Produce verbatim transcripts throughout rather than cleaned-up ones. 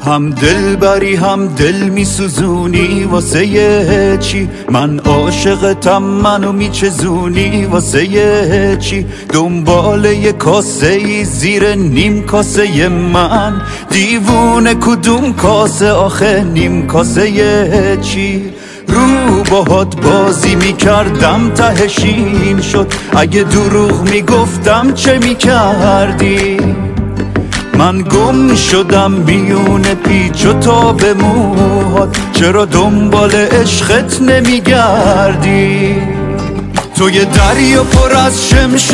هم دل بری هم دل میسوزونی واسه چی؟ من عاشقتم، منو میچزونی واسه چی؟ دنبال یه کاسه ای زیر نیم کاسه من، دیوونه کدوم کاسه آخه نیم کاسه چی؟ رو باهات بازی میکردم تهشین شد، اگه دروغ میگفتم چه میکردی؟ من گم شدم میون پیچ و تاب موهات، چرا دنبال عشقت نمیگردی؟ تو یه دریا پر از شمش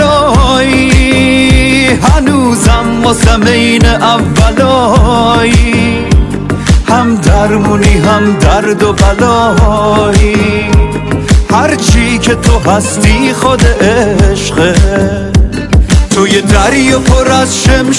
طلایی، هنوزم واسم عین اولایی، هم درمونی هم درد و بلایی، هرچی که تو هستی خود عشقه. تو یه دریا پر از شمش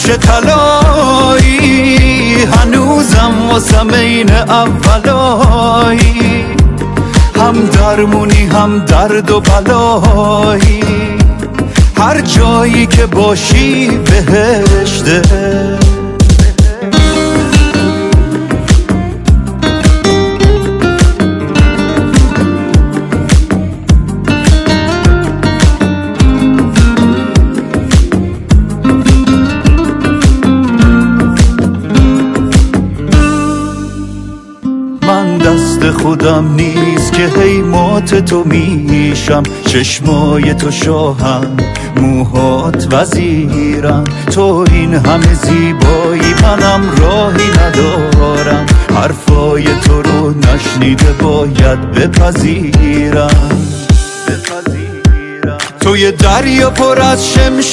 طلایی، هنوزم واسم عین اولایی، هم درمونی هم درد و بلایی، هر جایی که باشی بهشته. دست خودم نیست که هیمات تو میشم، چشمای تو شاهم، موهات وزیرم، تو این همه زیبایی منم راهی ندارم، حرفای تو رو نشنیده باید بپذیرم. تو یه دریا پر از شمش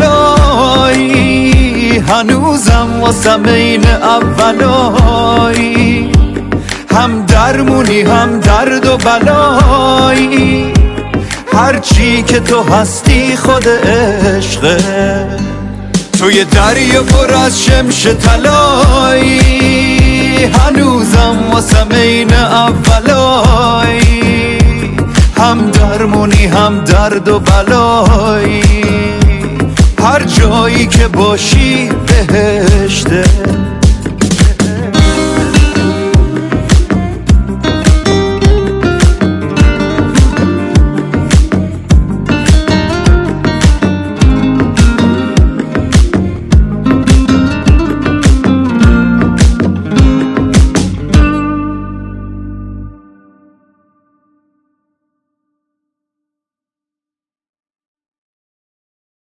طلایی، هنوزم واسم عین اولایی، هم درمونی هم درد و بلایی، هرچی که تو هستی خود عشقه. تو یه دریا پر از شمش طلایی، هنوزم واسم عین اولایی، هم درمونی هم درد و بلایی، هر جایی که باشی بهشته.